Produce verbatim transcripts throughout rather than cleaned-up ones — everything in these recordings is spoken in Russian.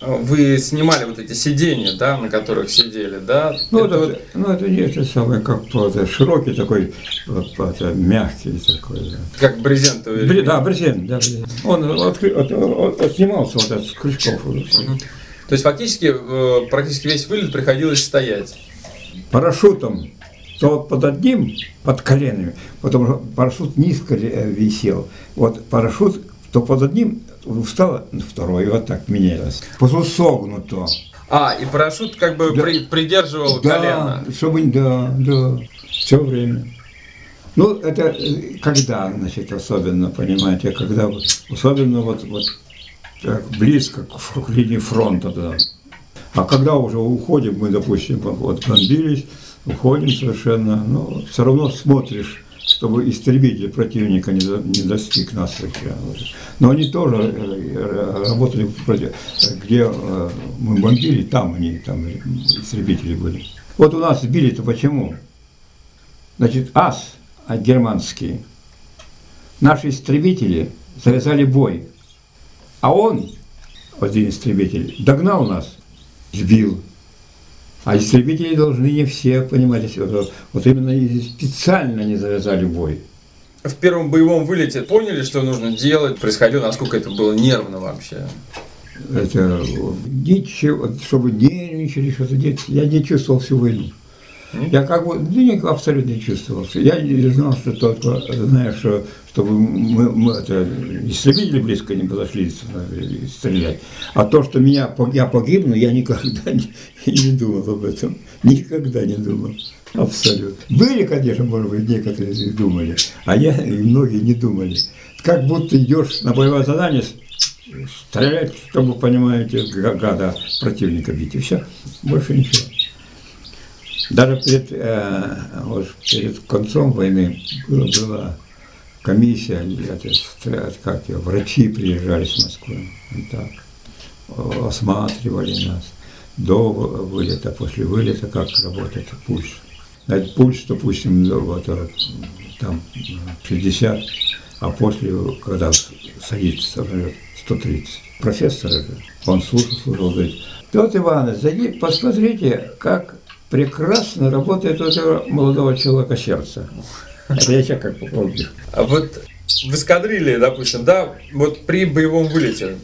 вы снимали вот эти сиденья, да, на которых сидели, да? Ну, это, это, вот... ну, это не это самое, как это, широкий такой, это, мягкий такой. Да. Как брезентовый. Бре, да, брезент, да, брезент. Он откры, от, от, от, снимался вот от крючков. Угу. То есть фактически практически весь вылет приходилось стоять. Парашютом, то под одним, под коленами, потому что парашют низко висел. Вот парашют, то под одним встало, второй вот так менялось. Полусогнуто. А, и парашют как бы да. при, придерживал да, колено. Чтобы, да, да, все время. Ну, это когда, значит, особенно, понимаете, когда особенно вот, вот так, близко к линии фронта, да. А когда уже уходим, мы, допустим, вот бомбились, уходим совершенно, но все равно смотришь, чтобы истребитель противника не, до, не достиг нас. Но они тоже работали, где мы бомбили, там они, там истребители были. Вот у нас сбили-то почему? Значит, ас, а германские, наши истребители завязали бой, а он, один истребитель, догнал нас, сбил. А истребители должны не все, понимаете, вот, вот именно специально не завязали бой. В первом боевом вылете поняли, что нужно делать, происходило, насколько это было нервно вообще? Это ничего, чтобы нервничали, что-то делать, я не чувствовал всю войну. Я как бы, да не, абсолютно не чувствовал. Я не знал, что только, знаешь, что, чтобы мы, мы это, истребители близко не подошли стрелять. А то, что меня, я погибну, я никогда не, не думал об этом. Никогда не думал. Абсолютно. Были, конечно, может быть, некоторые думали, а я и многие не думали. Как будто идешь на боевое задание, стрелять, чтобы, понимаете, гада противника бить. И все, больше ничего. Даже перед, э, вот, перед концом войны была, была комиссия, это, как ее, врачи приезжали с Москвы, так, осматривали нас до вылета, после вылета, как работает пульс. Значит, пульс, допустим, вот, там шестьдесят, а после, когда садится сто тридцать. Профессор это, он слушал, слушал, говорит: Петр Иванович, зайди, посмотрите, как прекрасно работает у этого молодого человека сердце. Это я сейчас как попробую. А вот в эскадрилье, допустим, да, вот при боевом вылете,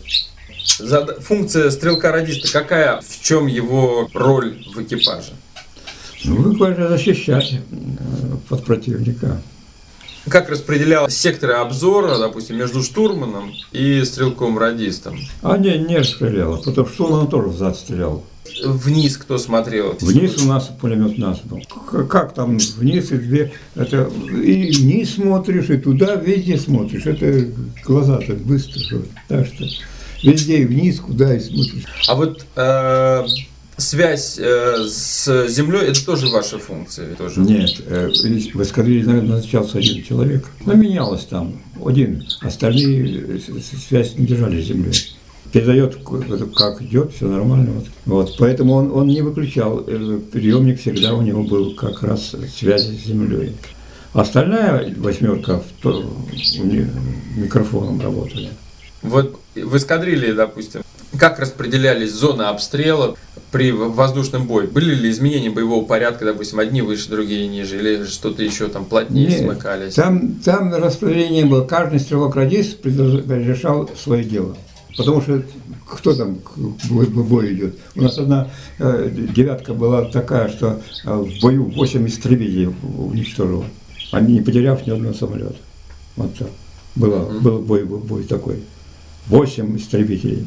функция стрелка-радиста какая, в чем его роль в экипаже? Ну, в экипаже защищать от противника. Как распределялись секторы обзора, допустим, между штурманом и стрелком-радистом? А не, не распределяло, потому что штурман тоже взад стрелял. Вниз кто смотрел? Вниз у нас пулемет у нас был. Как там вниз и две, это и вниз смотришь, и туда, везде смотришь. Это глаза так быстро. Так что везде и вниз, куда и смотришь. А вот э, связь э, с землей, это тоже ваша функция? Тоже? Нет, э, в эскадрилье, наверное, назначался один человек. Но менялось там один, остальные связь не держали с землей. Передает, как идет, все нормально. Вот. Вот. Поэтому он, он не выключал. Приемник всегда у него был как раз связи с землей. Остальная восьмерка то, микрофоном работали. Вот в эскадрилье, допустим, как распределялись зоны обстрела при воздушном бое? Были ли изменения боевого порядка, допустим, одни выше, другие ниже, или что-то еще там плотнее Нет, смыкались? Там, там распределение было. Каждый стрелок-радист решал свое дело. Потому что кто там бой, бой идет? У нас одна э, девятка была такая, что э, в бою восемь истребителей уничтожила, они не потеряв ни одного самолета. Вот так. Было, mm-hmm. был бой, бой такой. Восемь истребителей.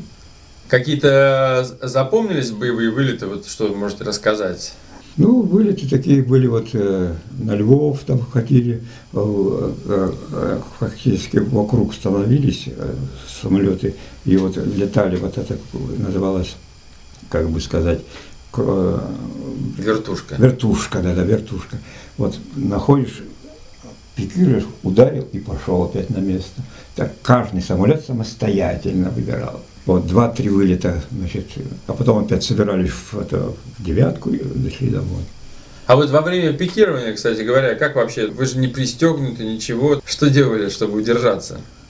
Какие-то запомнились боевые вылеты? Вот что вы можете рассказать? Ну, вылеты такие были, вот э, на Львов там ходили, э, э, фактически вокруг становились э, самолеты, и вот летали, вот это называлось, как бы сказать, э, вертушка. Вертушка, да, да, вертушка. Вот находишь, пикируешь, ударил и пошел опять на место. Так каждый самолет самостоятельно выбирал. Вот два-три вылета, значит, а потом опять собирались в, это, в девятку и дошли домой. А вот во время пикирования, кстати говоря, как вообще, вы же не пристегнуты, ничего, что делали, чтобы удержаться?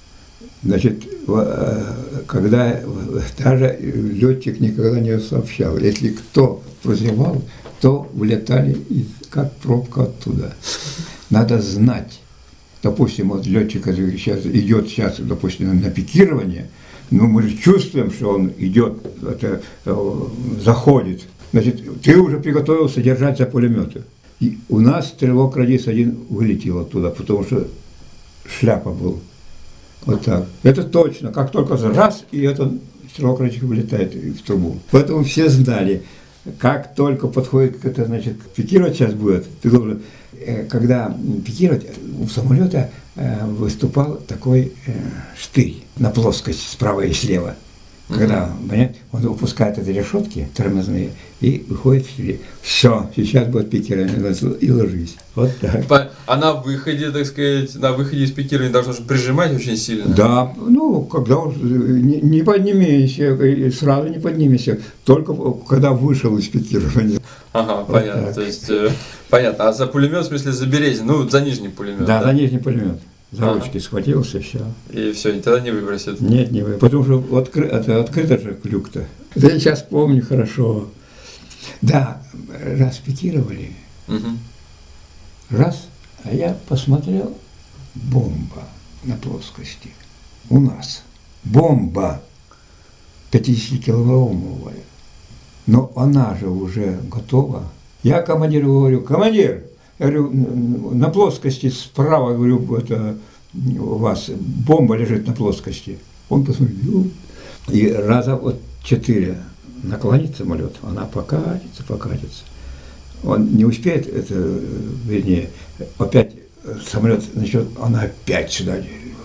Значит, когда даже летчик никогда не сообщал, если кто прозевал, то вылетали из, как пробка оттуда. Надо знать. Допустим, вот летчик сейчас идет сейчас, допустим, на пикирование, но мы же чувствуем, что он идет, это, заходит. Значит, ты уже приготовился держать за пулеметы. И у нас стрелок радист один вылетел оттуда, потому что шляпа был. Вот так. Это точно. Как только раз, и этот стрелок радист вылетает в трубу. Поэтому все знали, как только подходит, это, значит, пикировать сейчас будет, ты должен, когда пикировать, у самолета выступал такой штырь на плоскость справа и слева. Когда, понятно, он выпускает эти решетки тормозные и выходит в штырь. Все, сейчас будет пикирование, и ложись. Вот так. А на выходе, так сказать, на выходе из пикирования должно же прижимать очень сильно? Да, ну, когда он не, не поднимешься, сразу не поднимешься, только когда вышел из пикирования. Ага, вот понятно. Так. То есть, э, понятно. А за пулемет, в смысле, за березин, ну, за нижний пулемет. Да, да? за нижний пулемет. За ага. ручки схватился, все. И все, и тогда не выбросит. Нет, не выбросит. Потому что откры... это открыто же клюк-то. Да я сейчас помню хорошо. Да, раз пикировали, угу. раз, а я посмотрел, бомба на плоскости. У нас бомба пятидесятикилограммовая. Но она же уже готова. Я командиру говорю, командир, я говорю, на плоскости справа, говорю, это у вас бомба лежит на плоскости. Он посмотрел, и раза вот четыре наклонит самолет, она покатится, покатится. Он не успеет, это, вернее, опять самолет начнет, она опять сюда,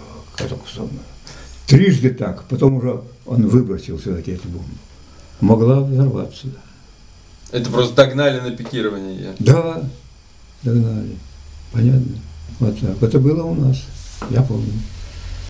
трижды так, потом уже он выбросил все-таки эту бомбу. Могла взорваться. Это просто догнали на пикирование? Да, догнали. Понятно. Вот так. Это было у нас, я помню.